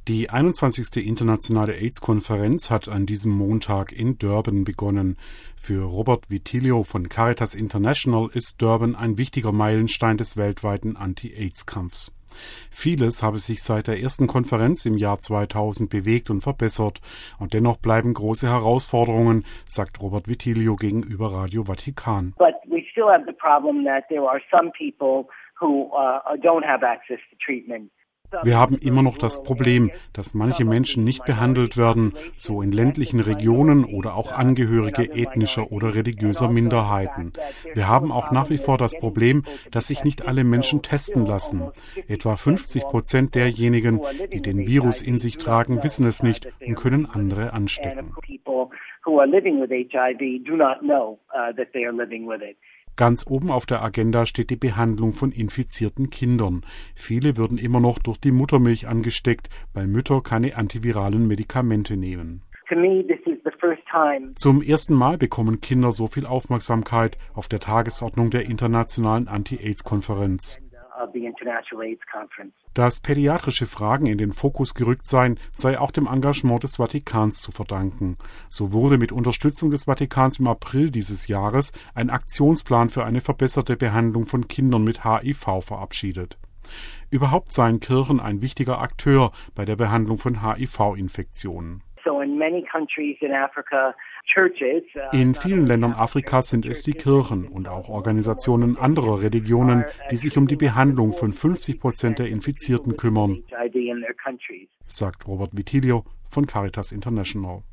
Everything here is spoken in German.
Die 21. Internationale AIDS-Konferenz hat an diesem Montag in Durban begonnen. Für Robert Vitilio von Caritas International ist Durban ein wichtiger Meilenstein des weltweiten Anti-AIDS-Kampfs. Vieles habe sich seit der ersten Konferenz im Jahr 2000 bewegt und verbessert. Und dennoch bleiben große Herausforderungen, sagt Robert Vitilio gegenüber Radio Vatikan. But we still have the problem that there are some people who don't have access to treatment. Wir haben immer noch das Problem, dass manche Menschen nicht behandelt werden, so in ländlichen Regionen oder auch Angehörige ethnischer oder religiöser Minderheiten. Wir haben auch nach wie vor das Problem, dass sich nicht alle Menschen testen lassen. Etwa 50% derjenigen, die den Virus in sich tragen, wissen es nicht und können andere anstecken. Ganz oben auf der Agenda steht die Behandlung von infizierten Kindern. Viele würden immer noch durch die Muttermilch angesteckt, weil Mütter keine antiviralen Medikamente nehmen. Zum ersten Mal bekommen Kinder so viel Aufmerksamkeit auf der Tagesordnung der Internationalen Anti-AIDS-Konferenz. Dass pädiatrische Fragen in den Fokus gerückt seien, sei auch dem Engagement des Vatikans zu verdanken. So wurde mit Unterstützung des Vatikans im April dieses Jahres ein Aktionsplan für eine verbesserte Behandlung von Kindern mit HIV verabschiedet. Überhaupt seien Kirchen ein wichtiger Akteur bei der Behandlung von HIV-Infektionen. In vielen Ländern Afrikas sind es die Kirchen und auch Organisationen anderer Religionen, die sich um die Behandlung von 50% der Infizierten kümmern, sagt Robert Vitilio von Caritas International.